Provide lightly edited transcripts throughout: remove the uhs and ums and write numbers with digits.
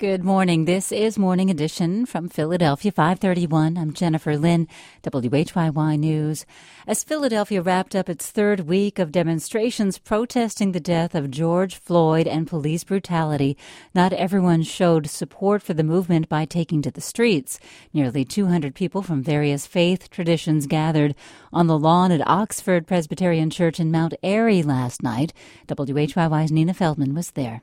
Good morning. This is Morning Edition from Philadelphia, 531. I'm Jennifer Lynn, WHYY News. As Philadelphia wrapped up its third week of demonstrations protesting the death of George Floyd and police brutality, not everyone showed support for the movement by taking to the streets. Nearly 200 people from various faith traditions gathered on the lawn at Oxford Presbyterian Church in Mount Airy last night. WHYY's Nina Feldman was there.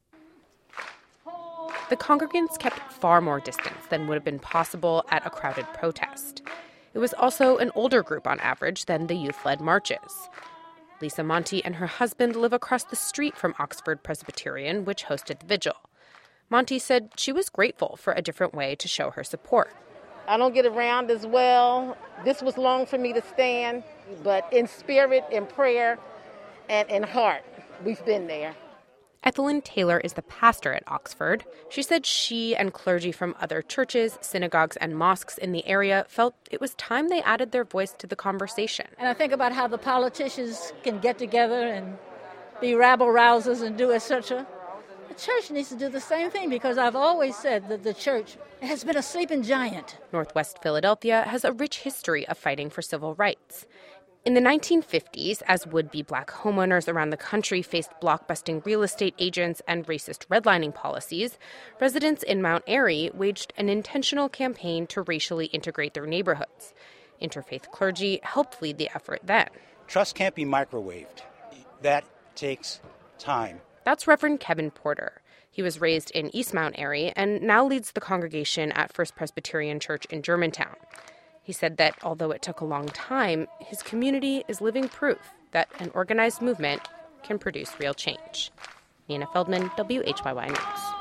The congregants kept far more distance than would have been possible at a crowded protest. It was also an older group on average than the youth-led marches. Lisa Monti and her husband live across the street from Oxford Presbyterian, which hosted the vigil. Monti said she was grateful for a different way to show her support. I don't get around as well. This was long for me to stand, but in spirit, in prayer, and in heart, we've been there. Ethelyn Taylor is the pastor at Oxford. She said she and clergy from other churches, synagogues, and mosques in the area felt it was time they added their voice to the conversation. And I think about how the politicians can get together and be rabble-rousers and do etc. The church needs to do the same thing, because I've always said that the church has been a sleeping giant. Northwest Philadelphia has a rich history of fighting for civil rights. In the 1950s, as would-be black homeowners around the country faced blockbusting real estate agents and racist redlining policies, residents in Mount Airy waged an intentional campaign to racially integrate their neighborhoods. Interfaith clergy helped lead the effort then. Trust can't be microwaved. That takes time. That's Reverend Kevin Porter. He was raised in East Mount Airy and now leads the congregation at First Presbyterian Church in Germantown. He said that although it took a long time, his community is living proof that an organized movement can produce real change. Nina Feldman, WHYY News.